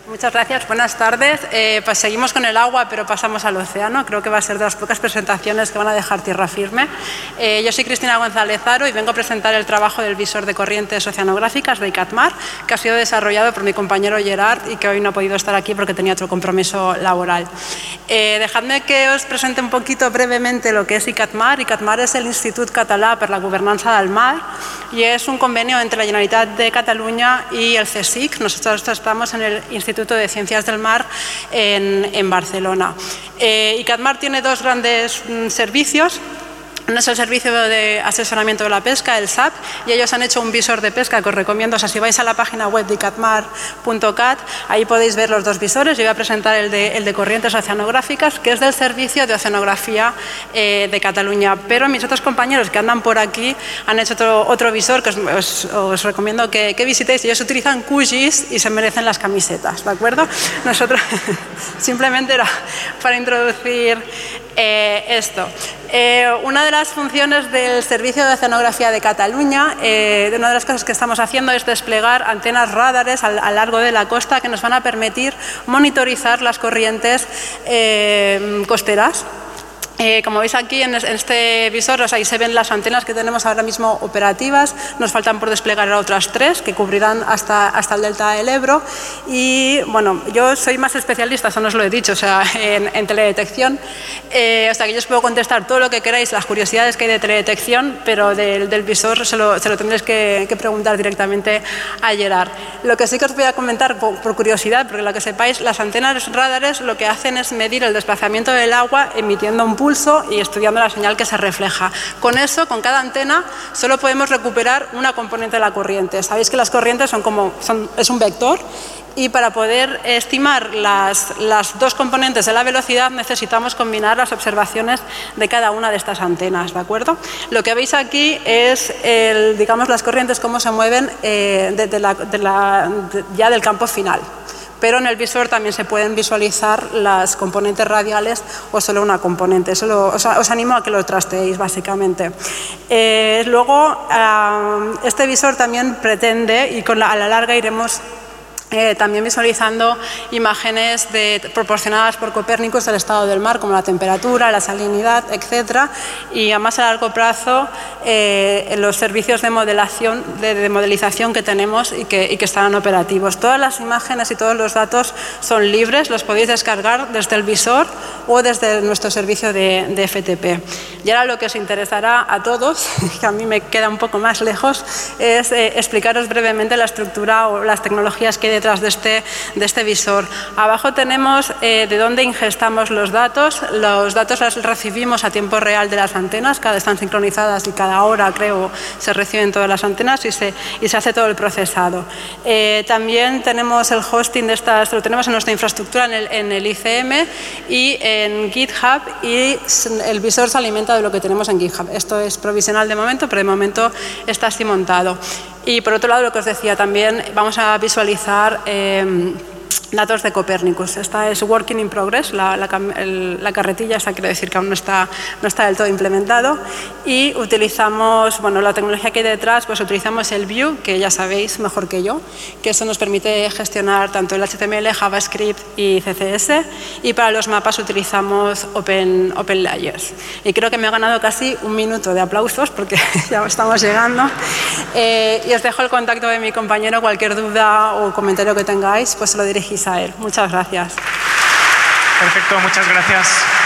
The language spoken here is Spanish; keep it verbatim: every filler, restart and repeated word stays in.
Muchas gracias, buenas tardes. Eh, pues seguimos con el agua, pero pasamos al océano. Creo que va a ser de las pocas presentaciones que van a dejar tierra firme. Eh, yo soy Cristina González Haro y vengo a presentar el trabajo del visor de corrientes oceanográficas de ICATMAR, que ha sido desarrollado por mi compañero Gerard y que hoy no ha podido estar aquí porque tenía otro compromiso laboral. Eh, dejadme que os presente un poquito brevemente lo que es ICATMAR. ICATMAR es el Institut Català per la Governança del Mar y es un convenio entre la Generalitat de Cataluña y el CSIC. Nosotros estamos en el Instituto de Ciencias del Mar en, en Barcelona. Eh, ICATMAR tiene dos grandes mm, servicios. Uno es el servicio de asesoramiento de la pesca, el S A P, y ellos han hecho un visor de pesca que os recomiendo. O sea, si vais a la página web de icatmar punto cat, ahí podéis ver los dos visores. Yo voy a presentar el de, el de corrientes oceanográficas, que es del Servicio de Oceanografía eh, de Cataluña. Pero mis otros compañeros que andan por aquí han hecho otro, otro visor que os, os, os recomiendo que, que visitéis. Ellos utilizan Q G I S y se merecen las camisetas, ¿de acuerdo? Nosotros simplemente era para introducir eh, esto. Eh, una de las funciones del Servicio de Oceanografía de Cataluña, eh, una de las cosas que estamos haciendo es desplegar antenas radares a lo largo de la costa que nos van a permitir monitorizar las corrientes eh, costeras. Eh, como veis aquí en este visor, o sea, ahí se ven las antenas que tenemos ahora mismo operativas. Nos faltan por desplegar otras tres que cubrirán hasta, hasta el delta del Ebro. Y bueno, yo soy más especialista, eso no os lo he dicho, o sea, en, en teledetección. Eh, o sea, que yo os puedo contestar todo lo que queráis, las curiosidades que hay de teledetección, pero del, del visor se lo, se lo tendréis que, que preguntar directamente a Gerard. Lo que sí que os voy a comentar por, por curiosidad, porque lo que sepáis, las antenas radares lo que hacen es medir el desplazamiento del agua emitiendo un pulso y estudiando la señal que se refleja. Con eso, con cada antena, solo podemos recuperar una componente de la corriente. Sabéis que las corrientes son como, son, es un vector, y para poder estimar las, las dos componentes de la velocidad necesitamos combinar las observaciones de cada una de estas antenas, ¿de acuerdo? Lo que veis aquí es, el, digamos, las corrientes cómo se mueven eh, de, de la, de la, de, ya del campo final. Pero en el visor también se pueden visualizar las componentes radiales o solo una componente. Solo, os, os animo a que lo trasteéis, básicamente. Eh, luego, eh, este visor también pretende, y con la, a la larga iremos Eh, también visualizando imágenes de, proporcionadas por Copérnicus del estado del mar, como la temperatura, la salinidad, etcétera, y a más a largo plazo eh, los servicios de modelación, de, de modelización que tenemos y que, y que estarán operativos. Todas las imágenes y todos los datos son libres, los podéis descargar desde el visor o desde nuestro servicio de, de F T P. Y ahora lo que os interesará a todos, que a mí me queda un poco más lejos, es eh, explicaros brevemente la estructura o las tecnologías que hay detrás de este, de este visor. Abajo tenemos eh, de dónde ingestamos los datos. Los datos los recibimos a tiempo real de las antenas, cada están sincronizadas y cada hora, creo, se reciben todas las antenas y se, y se hace todo el procesado. Eh, también tenemos el hosting de estas, lo tenemos en nuestra infraestructura en el, en el I C M y en GitHub, y el visor se alimenta de lo que tenemos en GitHub. Esto es provisional de momento, pero de momento está así montado. Y por otro lado, lo que os decía también, vamos a visualizar eh, datos de Copérnicus. Esta es working in progress, la, la, el, la carretilla, esta quiere decir que aún no está, no está del todo implementado. Y utilizamos, bueno, la tecnología que hay detrás, pues utilizamos el Vue, que ya sabéis mejor que yo, que eso nos permite gestionar tanto el H T M L, JavaScript y C S S. Y para los mapas utilizamos Open, OpenLayers. Y creo que me he ganado casi un minuto de aplausos porque ya estamos llegando. Eh, y os dejo el contacto de mi compañero. Cualquier duda o comentario que tengáis, pues se lo dirigís a él. Muchas gracias. Perfecto, muchas gracias.